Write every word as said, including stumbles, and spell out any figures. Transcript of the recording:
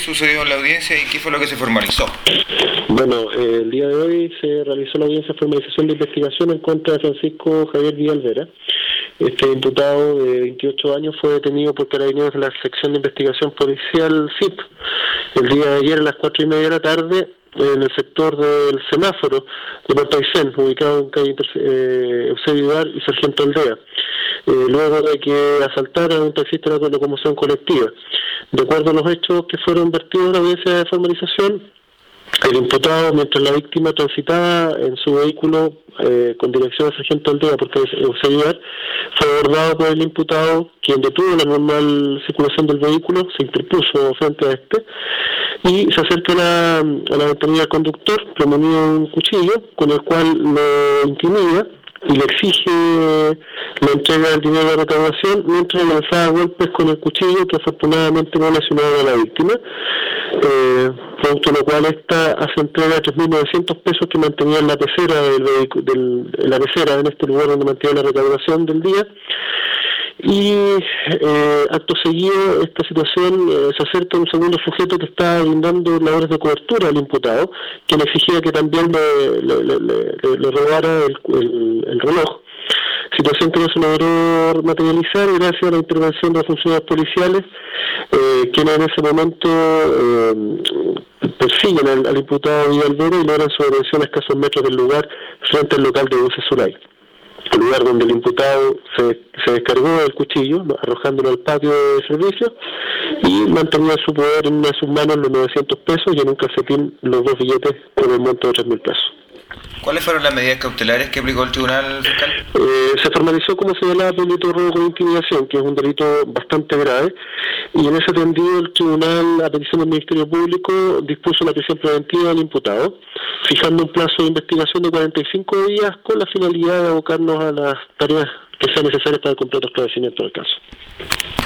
sucedió en la audiencia y qué fue lo que se formalizó? Bueno, eh, el día de hoy se realizó la audiencia de formalización de investigación en contra de Francisco Javier Villalvera. Este imputado de veintiocho años fue detenido por carabineros de la sección de investigación policial C I P el día de ayer a las cuatro y media de la tarde en el sector del semáforo de Puerto Aysén, ubicado en calle eh, Eusebio Ibar y Sargento Aldea, eh, luego de que asaltara a un taxista de la locomoción colectiva. De acuerdo a los hechos que fueron vertidos en la audiencia de formalización, el imputado, mientras la víctima transitaba en su vehículo eh, con dirección a Sargento Aldea, porque Eusebio Ibar, fue abordado por el imputado, quien detuvo la normal circulación del vehículo, se interpuso frente a este, y se acerca a la, a la ventanilla del conductor, premonido un cuchillo, con el cual lo intimida y le exige la entrega del dinero de recaudación, mientras lanzaba golpes con el cuchillo que afortunadamente no lesionaba a la víctima, eh, producto de lo cual esta hace entrega de tres mil novecientos pesos que mantenía en la pecera del vehículo, del, en la pecera en este lugar donde mantiene la recaudación del día. Y eh, acto seguido esta situación eh, se acerca un segundo sujeto que está brindando labores de cobertura al imputado, quien exigía que también le, le, le, le, le robara el, el, el reloj, situación que no se logró materializar gracias a la intervención de los funcionarios policiales, eh, quienes en ese momento eh, persiguen al, al imputado Villalvera y logran su detención a escasos metros del lugar frente al local de Buses Zulay, el lugar donde el imputado se, se descargó del cuchillo, arrojándolo al patio de servicio, y mantenía en su poder en una de sus manos los novecientos pesos y en un calcetín los dos billetes por el monto de tres mil pesos. ¿Cuáles fueron las medidas cautelares que aplicó el tribunal fiscal? Eh, se formalizó, como señalaba, el delito de robo con intimidación, que es un delito bastante grave, y en ese sentido el tribunal, a petición del Ministerio Público, dispuso la prisión preventiva del imputado, fijando un plazo de investigación de cuarenta y cinco días con la finalidad de abocarnos a las tareas que sean necesarias para el completo esclarecimiento del caso.